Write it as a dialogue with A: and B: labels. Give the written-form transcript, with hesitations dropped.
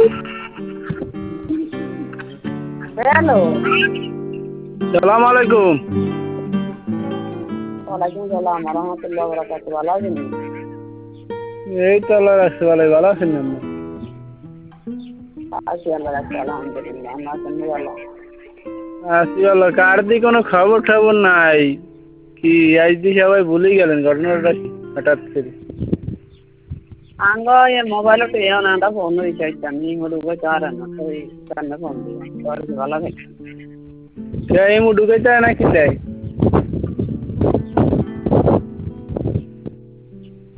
A: Hello.
B: সালাম আলাইকুম।
A: ওয়ালাইকুম সালাম ওয়া রাহমাতুল্লাহি ওয়া বারাকাতুহু। ভালো আছেন?
B: এই তো আল্লাহ রাখছে ভালোই, ভালো আছেন আপনি?
A: আছি আল্লাহ রাখছে, আলহামদুলিল্লাহ। আমরা আছেন ভালো?
B: আছি ভালো। কার দি কোনো খবর টবর নাই, কি আজ দি সবাই ভুলেই গেলেন? ঘটনাটা কি হঠাৎ করে?
A: আঙ্গ এ মোবাইল তো এও না ফোন রিচার্জ আমি ঢুকে চার না তো কারণে ফোন দিলাম। ভালো নেই?
B: এই মু ঢুকাইতে হয় না কি দেয়?